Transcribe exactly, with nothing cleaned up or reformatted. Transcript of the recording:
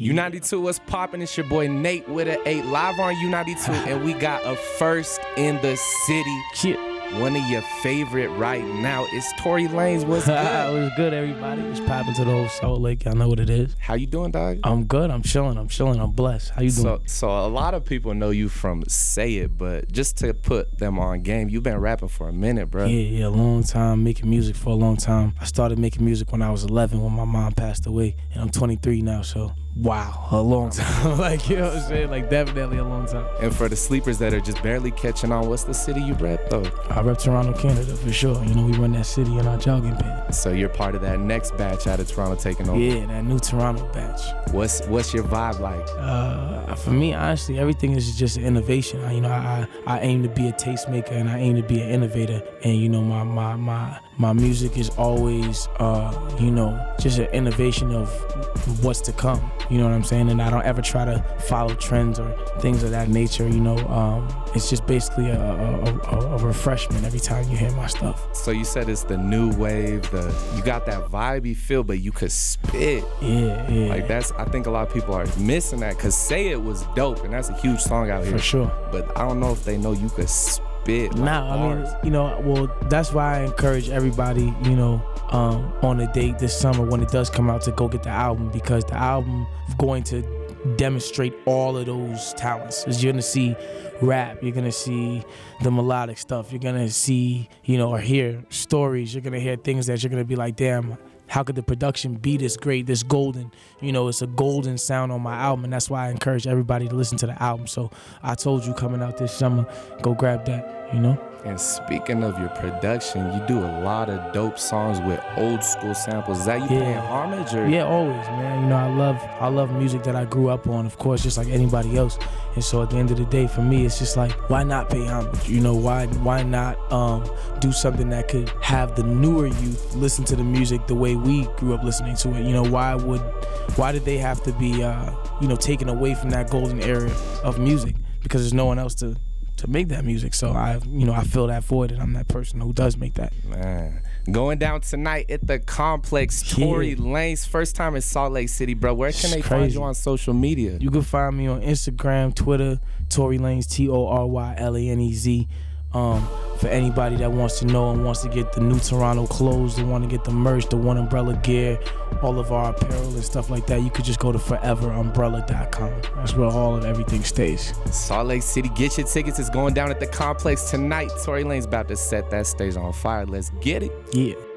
U ninety-two, what's poppin'? It's your boy Nate with an eight live on U ninety-two, and we got a first in the city. Shit. One of your favorite right now is Tory Lanez. What's good? What's good, everybody? Just popping to the whole Salt Lake. Y'all know what it is. How you doing, dog? I'm good. I'm chilling. I'm chilling. I'm blessed. How you doing? So, so a lot of people know you from Say It, but just to put them on game, you've been rapping for a minute, bro. Yeah, yeah, a long time, making music for a long time. I started making music when I was eleven when my mom passed away, and I'm twenty-three now, so wow, a long time. Like, you know what I'm saying? Like, definitely a long time. And for the sleepers that are just barely catching on, what's the city you rep, though? I rep Toronto, Canada, for sure. You know, we run that city in our jogging pants. So you're part of that next batch out of Toronto taking over? Yeah, that new Toronto batch. What's what's your vibe like? Uh, for me, honestly, everything is just an innovation. I, you know, I, I aim to be a tastemaker and I aim to be an innovator. And, you know, my my my, my music is always, uh, you know, just an innovation of what's to come. You know what I'm saying? And I don't ever try to follow trends or things of that nature. You know, um, it's just basically a, a, a, a refreshment every time you hear my stuff. So you said it's the new wave. The you got that vibey feel, but you could spit. Yeah, yeah. Like that's. I think a lot of people are missing that because Say It was dope, and that's a huge song out here For sure. But I don't know if they know you could spit. Like nah, bars. I mean, you know, well, that's why I encourage everybody, you know, um, on a date this summer when it does come out to go get the album, because the album is going to demonstrate all of those talents. You're gonna see rap, you're gonna see the melodic stuff, you're gonna see, you know, or hear stories, you're gonna hear things that you're gonna be like, damn, how could the production be this great, this golden? You know, it's a golden sound on my album, and that's why I encourage everybody to listen to the album. So I told you coming out this summer, go grab that, you know? And speaking of your production, you do a lot of dope songs with old school samples. Is that you Yeah. paying homage? Or? Yeah, always, man. You know, I love I love music that I grew up on, of course, just like anybody else. And so at the end of the day, for me, it's just like, why not pay homage? You know, why why not um, do something that could have the newer youth listen to the music the way we grew up listening to it? You know, why would why did they have to be uh, you know, taken away from that golden era of music? Because there's no one else to to make that music. So I, you know, I fill that void, and I'm that person who does make that. Man, going down tonight at the Complex, Tory Yeah. Lanez, first time in Salt Lake City, bro. Where can It's they find crazy. you on social media? You can find me on Instagram, Twitter, Tory Lanez, T O R Y L A N E Z. Um, for anybody that wants to know and wants to get the new Toronto clothes, they want to get the merch, the One Umbrella gear, all of our apparel and stuff like that, you could just go to forever umbrella dot com. That's where all of everything stays. Salt Lake City, get your tickets. It's going down at the Complex tonight. Tory Lanez about to set that stage on fire. Let's get it. Yeah.